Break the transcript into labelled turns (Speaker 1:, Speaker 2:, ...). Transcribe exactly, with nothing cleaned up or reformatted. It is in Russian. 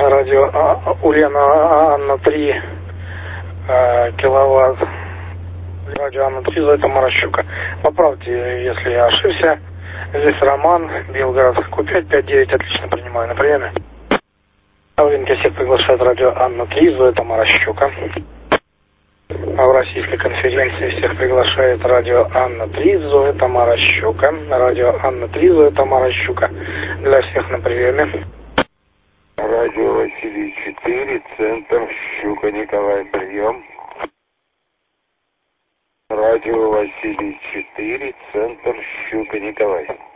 Speaker 1: радио а, Ульяна Анна три э, киловатт. Радио Анна три, Зоя Тамара Щука. Поправьте, если я ошибся. Здесь Роман, Белгород. Ку пять пять девять, отлично принимаю на приеме. А в рынке всех приглашает радио Анна три, Зоя Тамара Щука. А в российской конференции всех приглашает радио Анна три, Зоя Тамара Щука. Радио Анна три, Зоя Тамара Щука. Для всех на приеме.
Speaker 2: Радио Василий четыре, центр, Щука Николай, прием. Радио Василий четыре, центр, Щука Николай.